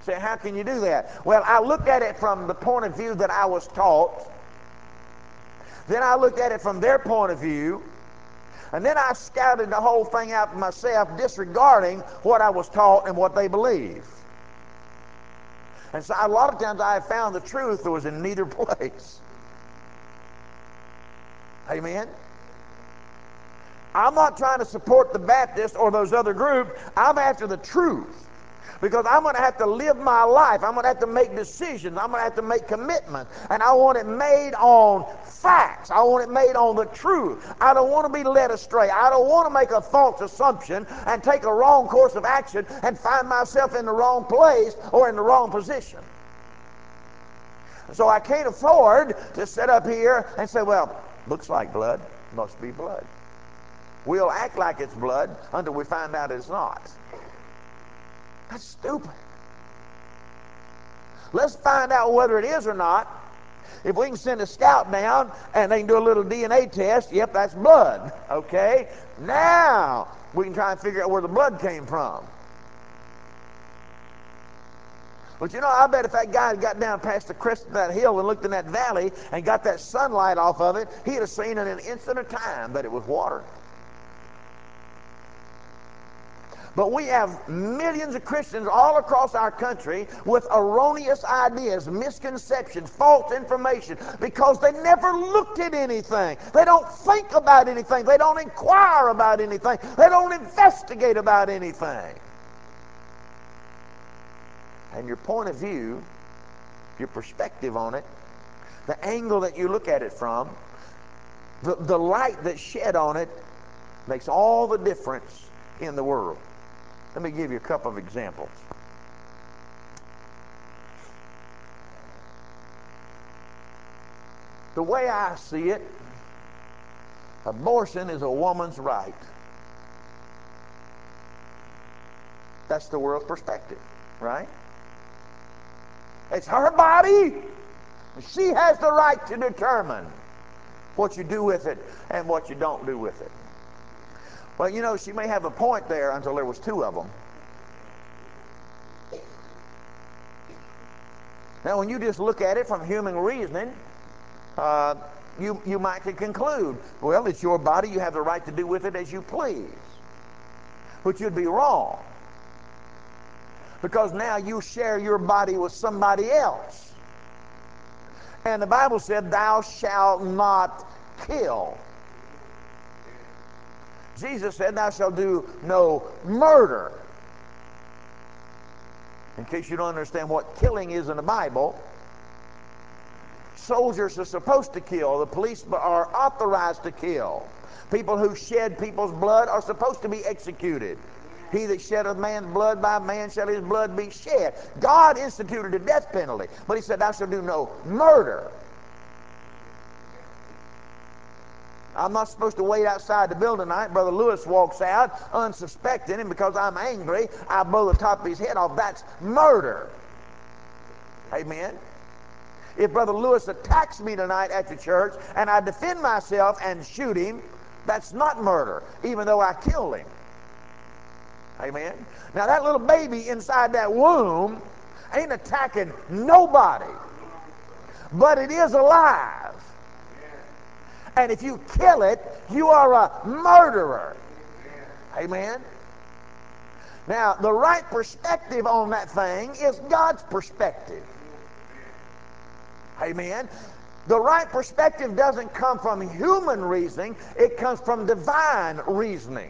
Say, how can you do that? Well, I looked at it from the point of view that I was taught. Then I looked at it from their point of view. And then I scouted the whole thing out myself, disregarding what I was taught and what they believe. And so a lot of times I have found the truth was in neither place. Amen? I'm not trying to support the Baptist or those other groups. I'm after the truth. Because I'm going to have to live my life. I'm going to have to make decisions. I'm going to have to make commitments. And I want it made on facts. I want it made on the truth. I don't want to be led astray. I don't want to make a false assumption and take a wrong course of action and find myself in the wrong place or in the wrong position. So I can't afford to sit up here and say, well, looks like blood, must be blood. We'll act like it's blood until we find out it's not. That's stupid. Let's find out whether it is or not. If we can send a scout down and they can do a little DNA test, yep, that's blood. Okay? Now we can try and figure out where the blood came from. But you know, I bet if that guy had got down past the crest of that hill and looked in that valley and got that sunlight off of it, he'd have seen in an instant of time that it was water. But we have millions of Christians all across our country with erroneous ideas, misconceptions, false information, because they never looked at anything. They don't think about anything. They don't inquire about anything. They don't investigate about anything. And your point of view, your perspective on it, the angle that you look at it from, the light that's shed on it makes all the difference in the world. Let me give you a couple of examples. The way I see it, abortion is a woman's right. That's the world's perspective, right? It's her body. She has the right to determine what you do with it and what you don't do with it. Well, you know, she may have a point there until there was two of them. Now, when you just look at it from human reasoning, you might conclude, well, it's your body. You have the right to do with it as you please. But you'd be wrong. Because now you share your body with somebody else. And the Bible said, thou shalt not kill. Jesus said, thou shalt do no murder. In case you don't understand what killing is in the Bible, soldiers are supposed to kill. The police are authorized to kill. People who shed people's blood are supposed to be executed. He that sheddeth man's blood, by man shall his blood be shed. God instituted the death penalty, but he said, thou shalt do no murder. I'm not supposed to wait outside the building tonight. Brother Lewis walks out unsuspecting, and because I'm angry, I blow the top of his head off. That's murder. Amen. If Brother Lewis attacks me tonight at the church and I defend myself and shoot him, that's not murder, even though I killed him. Amen. Now that little baby inside that womb ain't attacking nobody, but it is alive. And if you kill it, you are a murderer. Amen. Now, the right perspective on that thing is God's perspective. Amen. The right perspective doesn't come from human reasoning. It comes from divine reasoning.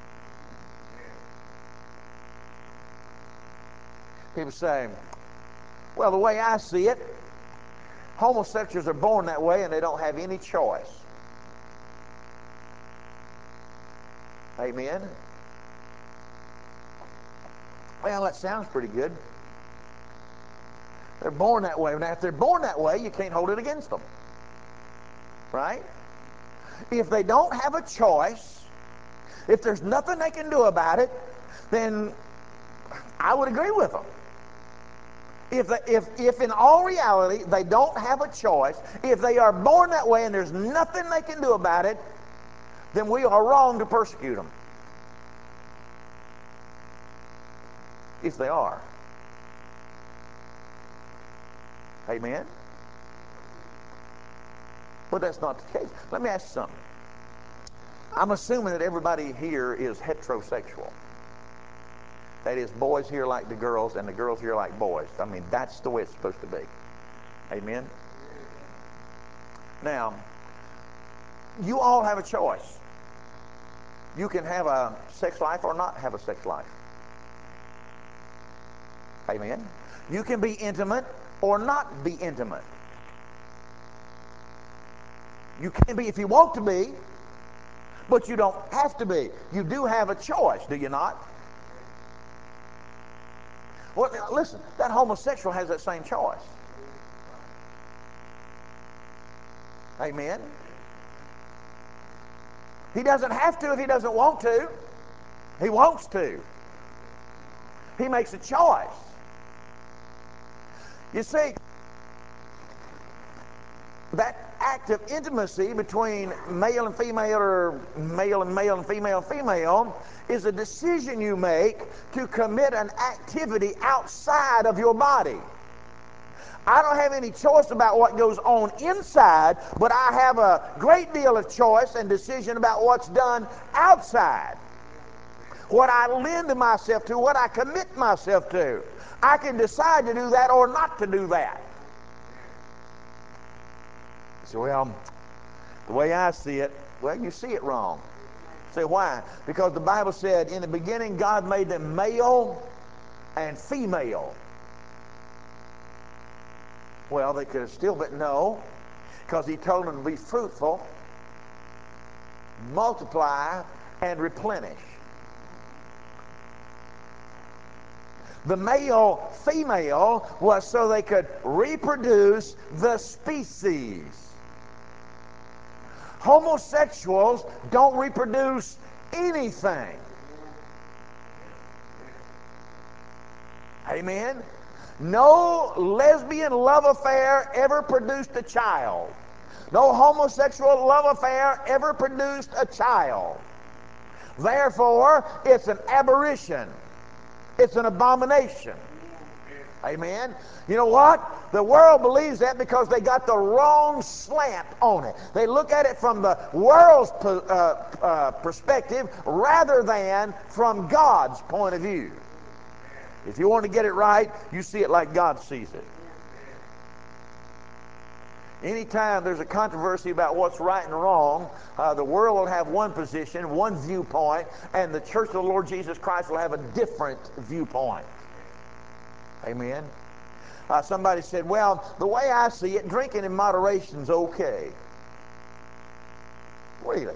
People say, well, the way I see it, homosexuals are born that way and they don't have any choice. Amen. Well, that sounds pretty good. They're born that way. Now, if they're born that way, you can't hold it against them. Right? If they don't have a choice, if there's nothing they can do about it, then I would agree with them. If in all reality they don't have a choice, if they are born that way and there's nothing they can do about it, then we are wrong to persecute them. If they are. Amen? But that's not the case. Let me ask you something. I'm assuming that everybody here is heterosexual. That is, boys here like the girls and the girls here like boys. I mean, that's the way it's supposed to be. Amen? Now, you all have a choice. You can have a sex life or not have a sex life. Amen? You can be intimate or not be intimate. You can be if you want to be, but you don't have to be. You do have a choice, do you not? Well, listen, that homosexual has that same choice. Amen? He doesn't have to if he doesn't want to. He wants to. He makes a choice. You see, that act of intimacy between male and female, or male and male and female and female, is a decision you make to commit an activity outside of your body. I don't have any choice about what goes on inside, but I have a great deal of choice and decision about what's done outside. What I lend myself to, what I commit myself to. I can decide to do that or not to do that. So, well, the way I see it, well, you see it wrong. Say, why? Because the Bible said, in the beginning, God made them male and female. Well, they could have still been, no, because he told them to be fruitful, multiply, and replenish. The male, female was so they could reproduce the species. Homosexuals don't reproduce anything. Amen? No lesbian love affair ever produced a child. No homosexual love affair ever produced a child. Therefore, it's an aberration. It's an abomination. Amen? You know what? The world believes that because they got the wrong slant on it. They look at it from the world's perspective rather than from God's point of view. If you want to get it right, you see it like God sees it. Anytime there's a controversy about what's right and wrong, the world will have one position, one viewpoint, and the Church of the Lord Jesus Christ will have a different viewpoint. Amen? Somebody said, well, the way I see it, drinking in moderation is okay. Really?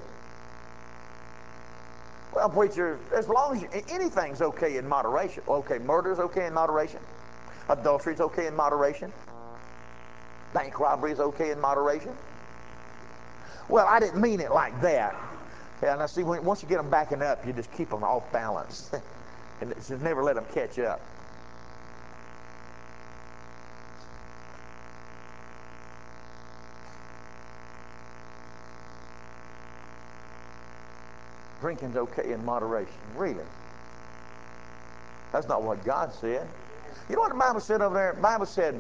Well, preacher, as long as anything's okay in moderation. Okay, murder's okay in moderation. Adultery's okay in moderation. Bank robbery is okay in moderation. Well, I didn't mean it like that. Yeah, now see, once you get them backing up, you just keep them off balance. And just never let them catch up. Drinking's okay in moderation. Really? That's not what God said. You know what the Bible said over there? The Bible said,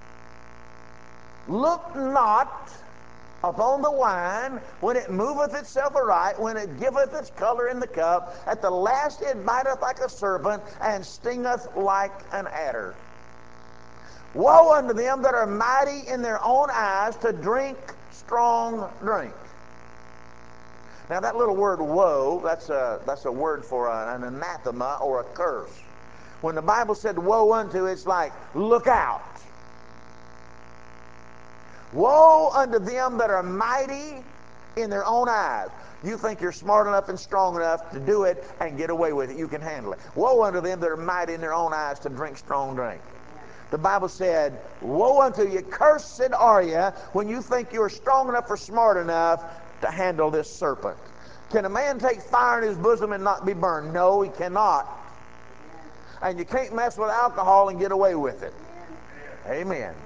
look not upon the wine when it moveth itself aright, when it giveth its color in the cup. At the last it biteth like a serpent, and stingeth like an adder. Woe unto them that are mighty in their own eyes to drink strong drink. Now that little word woe, that's a word for an anathema or a curse. When the Bible said woe unto, it's like look out. Woe unto them that are mighty in their own eyes. You think you're smart enough and strong enough to do it and get away with it. You can handle it. Woe unto them that are mighty in their own eyes to drink strong drink. The Bible said, woe unto you, cursed are you, when you think you're strong enough or smart enough to handle this serpent. Can a man take fire in his bosom and not be burned? No, he cannot. And you can't mess with alcohol and get away with it. Amen.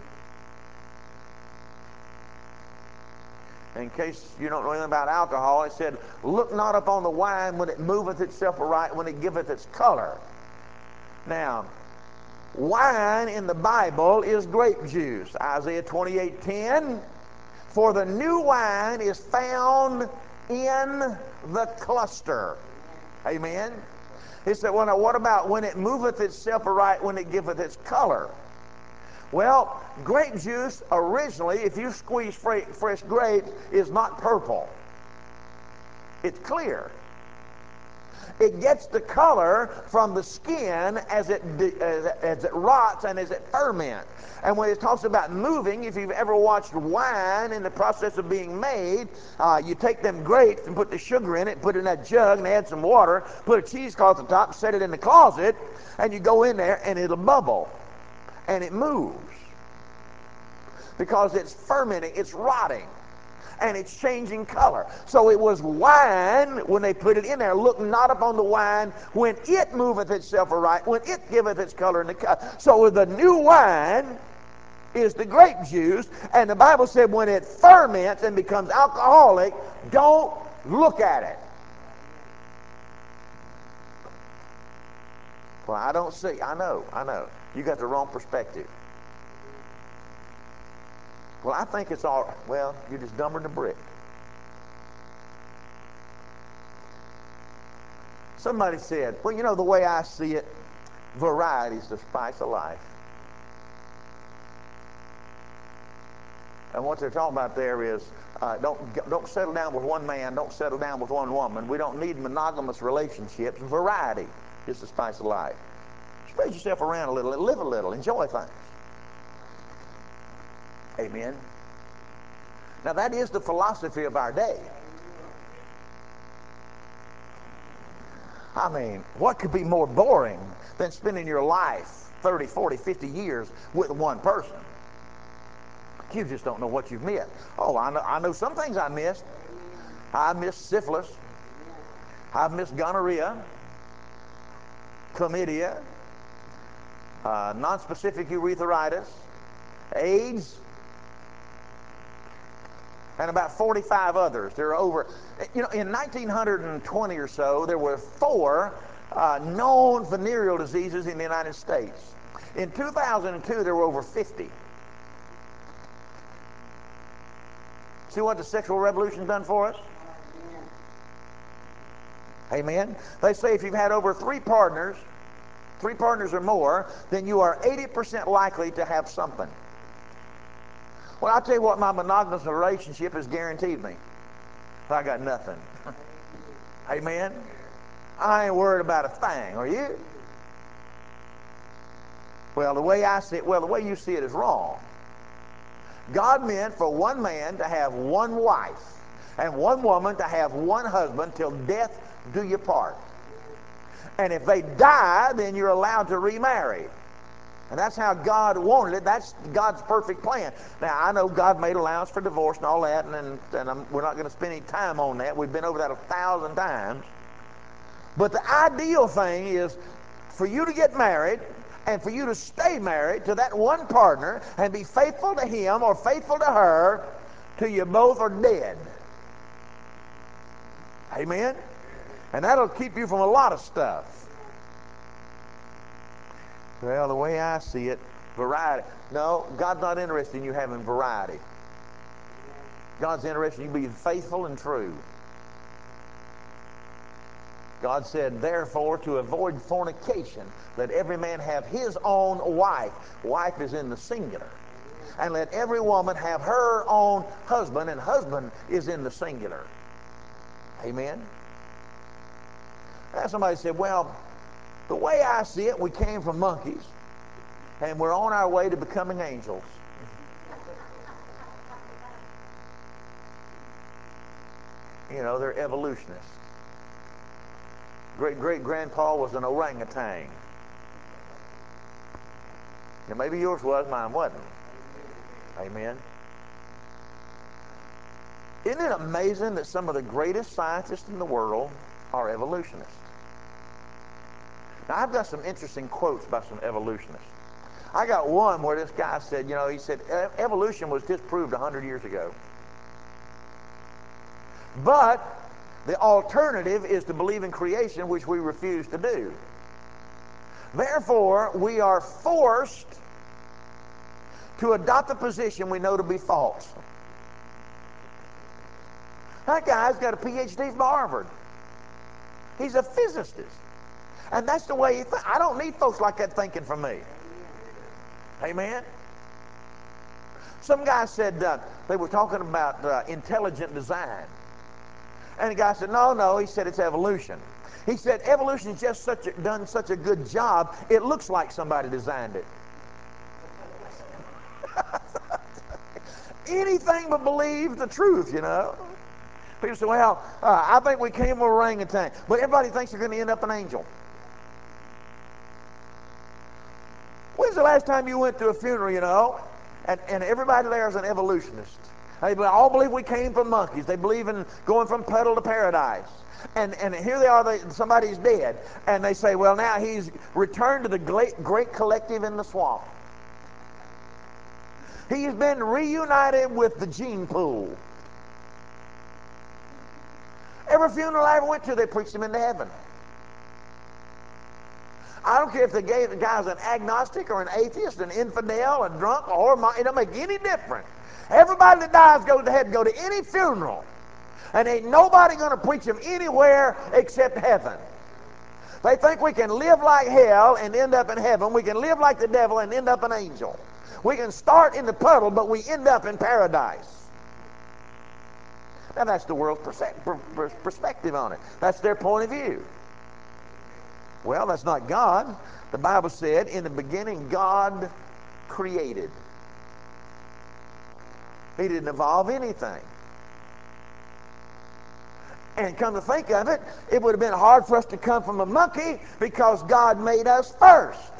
In case you don't know anything about alcohol, it said, look not upon the wine when it moveth itself aright, when it giveth its color. Now, Wine in the Bible is grape juice. Isaiah 28:10. For the new wine is found in the cluster. Amen. He said, well, now what about when it moveth itself aright, when it giveth its color? Well, grape juice originally, if you squeeze fresh grapes, is not purple. It's clear. It gets the color from the skin as it rots and as it ferments. And when it talks about moving, if you've ever watched wine in the process of being made, you take them grapes and put the sugar in it, put it in that jug and add some water, put a cheesecloth on top, set it in the closet, and you go in there and it'll bubble. And it moves. Because it's fermenting, it's rotting. And it's changing color. So it was wine when they put it in there. Look not upon the wine when it moveth itself aright, when it giveth its color in the cup. So the new wine is the grape juice, and the Bible said when it ferments and becomes alcoholic, don't look at it. Well, I don't see. I know. You got the wrong perspective. Well, I think it's all, well, you're just dumber than a brick. Somebody said, well, you know, the way I see it, variety's the spice of life. And what they're talking about there is, don't settle down with one man, don't settle down with one woman. We don't need monogamous relationships. Variety is the spice of life. Spread yourself around a little, live a little, enjoy things. Amen. Now that is the philosophy of our day. I mean, what could be more boring than spending your life 30, 40, 50 years with one person? You just don't know what you've missed. Oh, I know some things I missed. I missed syphilis. I've missed gonorrhea, chlamydia, nonspecific urethritis, AIDS, and about 45 others. There are over, you know, in 1920 or so, there were 4 known venereal diseases in the United States. In 2002, there were over 50. See what the sexual revolution's done for us? Amen. They say if you've had over 3 partners or more, then you are 80% likely to have something. Well, I'll tell you what my monogamous relationship has guaranteed me. I got nothing. Amen. I ain't worried about a thing, are you? Well, the way I see it, the way you see it is wrong. God meant for one man to have one wife and one woman to have one husband till death do you part. And if they die, then you're allowed to remarry. And that's how God wanted it. That's God's perfect plan. Now, I know God made allowance for divorce and all that, and we're not going to spend any time on that. We've been over that 1,000 times. But the ideal thing is for you to get married and for you to stay married to that one partner and be faithful to him or faithful to her till you both are dead. Amen? And that'll keep you from a lot of stuff. Well, the way I see it, variety. No, God's not interested in you having variety. God's interested in you being faithful and true. God said, therefore, to avoid fornication, let every man have his own wife. Wife is in the singular. And let every woman have her own husband, and husband is in the singular. Amen? Now somebody said, well, the way I see it, we came from monkeys, and we're on our way to becoming angels. You know, they're evolutionists. Great-great-grandpa was an orangutan. And maybe yours was, mine wasn't. Amen. Isn't it amazing that some of the greatest scientists in the world are evolutionists? Now, I've got some interesting quotes by some evolutionists. I got one where this guy said, you know, he said, evolution was disproved 100 years ago. But the alternative is to believe in creation, which we refuse to do. Therefore, we are forced to adopt a position we know to be false. That guy's got a PhD from Harvard. He's a physicist. And that's the way he thinks. I don't need folks like that thinking for me. Amen? Some guy said, they were talking about intelligent design. And the guy said, no, he said it's evolution. He said evolution's just done such a good job, it looks like somebody designed it. Anything but believe the truth, you know. People say, well, I think we came with orangutan, but everybody thinks you're going to end up an angel. When's the last time you went to a funeral, you know, and everybody there is an evolutionist? They all believe we came from monkeys. They believe in going from puddle to paradise. And here they are, somebody's dead. And they say, well, now he's returned to the great collective in the swamp. He's been reunited with the gene pool. Every funeral I ever went to, they preached him into heaven. I don't care if the guy's an agnostic or an atheist, an infidel, a drunk, or it don't make any difference. Everybody that dies goes to heaven, go to any funeral. And ain't nobody going to preach them anywhere except heaven. They think we can live like hell and end up in heaven. We can live like the devil and end up an angel. We can start in the puddle, but we end up in paradise. Now that's the world's perspective on it. That's their point of view. Well, that's not God. The Bible said, in the beginning, God created. He didn't evolve anything. And come to think of it, it would have been hard for us to come from a monkey because God made us first.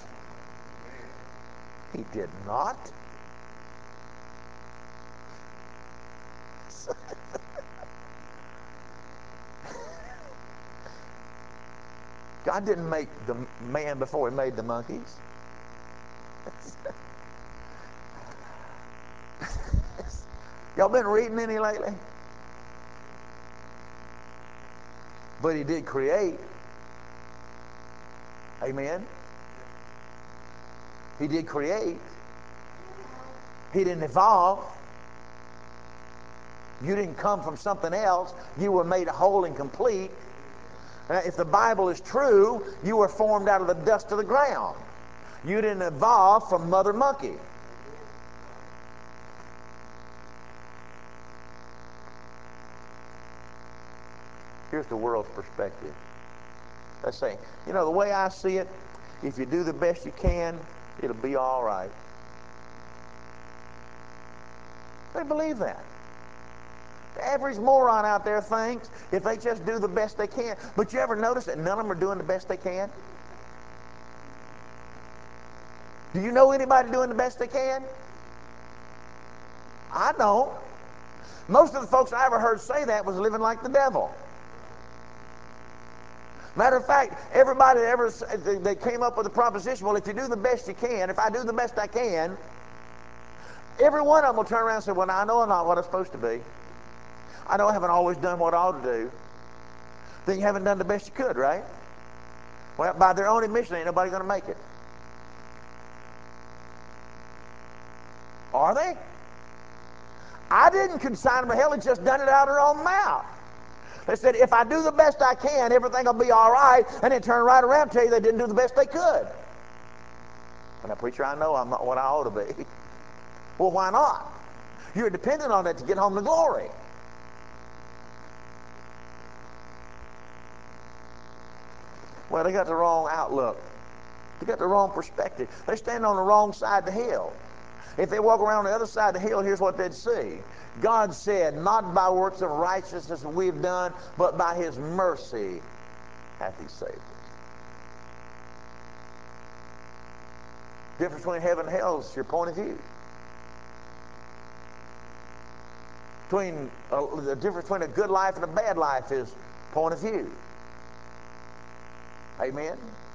He did not. God didn't make the man before he made the monkeys. Y'all been reading any lately? But he did create. Amen? He did create. He didn't evolve. You didn't come from something else. You were made whole and complete. If the Bible is true, you were formed out of the dust of the ground. You didn't evolve from Mother Monkey. Here's the world's perspective. They say, you know, the way I see it, if you do the best you can, it'll be all right. They believe that. The average moron out there thinks if they just do the best they can. But you ever notice that none of them are doing the best they can? Do you know anybody doing the best they can? I don't. Most of the folks I ever heard say that was living like the devil. Matter of fact, everybody they came up with the proposition, well, if you do the best you can, if I do the best I can, every one of them will turn around and say, well, I know I'm not what I'm supposed to be. I know I haven't always done what I ought to do. Then you haven't done the best you could, right? Well, by their own admission, ain't nobody going to make it. Are they? I didn't consign them to hell. It's just done it out of their own mouth. They said, if I do the best I can, everything will be all right. And then turn right around and tell you they didn't do the best they could. And now, preacher, I know I'm not what I ought to be. Well, why not? You're dependent on it to get home to glory. Well, they got the wrong outlook. They got the wrong perspective. They stand on the wrong side of the hill. If they walk around the other side of the hill, here's what they'd see. God said, not by works of righteousness that we've done, but by his mercy hath he saved us. The difference between heaven and hell is your point of view. The difference between a good life and a bad life is point of view. Amen?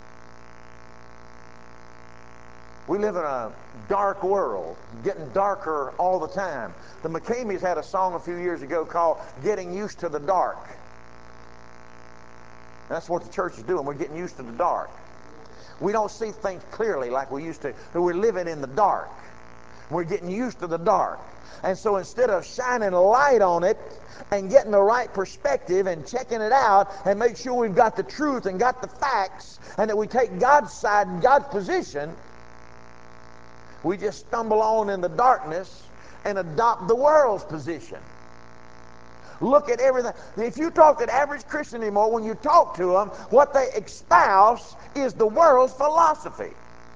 We live in a dark world, getting darker all the time. The McCameys had a song a few years ago called Getting Used to the Dark. That's what the church is doing. We're getting used to the dark. We don't see things clearly like we used to. We're living in the dark. We're getting used to the dark. And so instead of shining a light on it and getting the right perspective and checking it out and make sure we've got the truth and got the facts and that we take God's side and God's position, we just stumble on in the darkness and adopt the world's position. Look at everything. If you talk to the average Christian anymore, when you talk to them, what they espouse is the world's philosophy.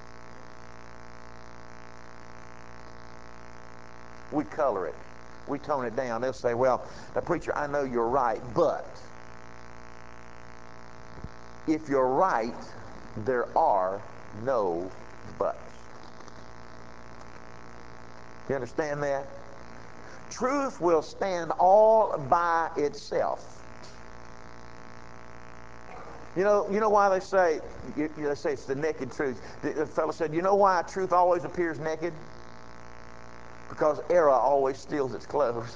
We color it. We tone it down. They'll say, well, the preacher, I know you're right, but if you're right, there are no buts. You understand that? Truth will stand all by itself. You know why they say, they say it's the naked truth. The fellow said, you know why truth always appears naked? Because error always steals its clothes.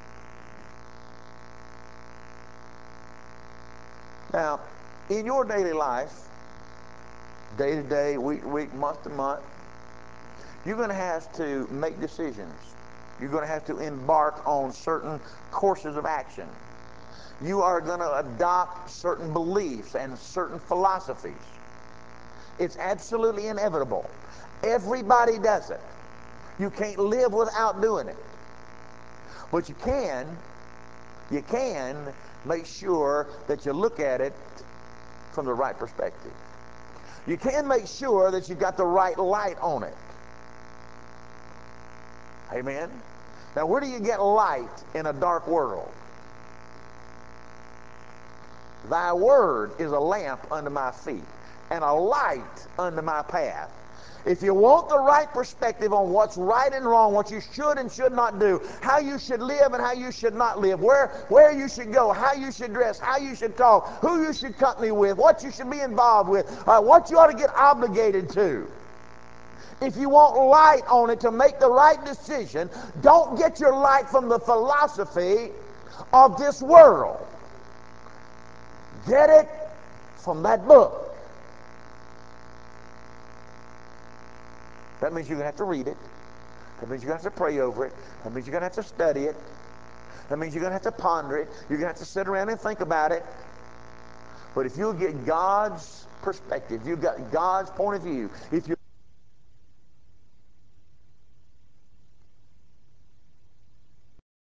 Now, in your daily life, day to day, week to week, month to month, you're going to have to make decisions. You're going to have to embark on certain courses of action. You are going to adopt certain beliefs and certain philosophies. It's absolutely inevitable. Everybody does it. You can't live without doing it. But you can make sure that you look at it from the right perspective. You can make sure that you've got the right light on it. Amen? Now, where do you get light in a dark world? Thy word is a lamp unto my feet and a light unto my path. If you want the right perspective on what's right and wrong, what you should and should not do, how you should live and how you should not live, where you should go, how you should dress, how you should talk, who you should company with, what you should be involved with, what you ought to get obligated to. If you want light on it to make the right decision, don't get your light from the philosophy of this world. Get it from that book. That means you're going to have to read it. That means you're going to have to pray over it. That means you're going to have to study it. That means you're going to have to ponder it. You're going to have to sit around and think about it. But if you'll get God's perspective, you've got God's point of view, if you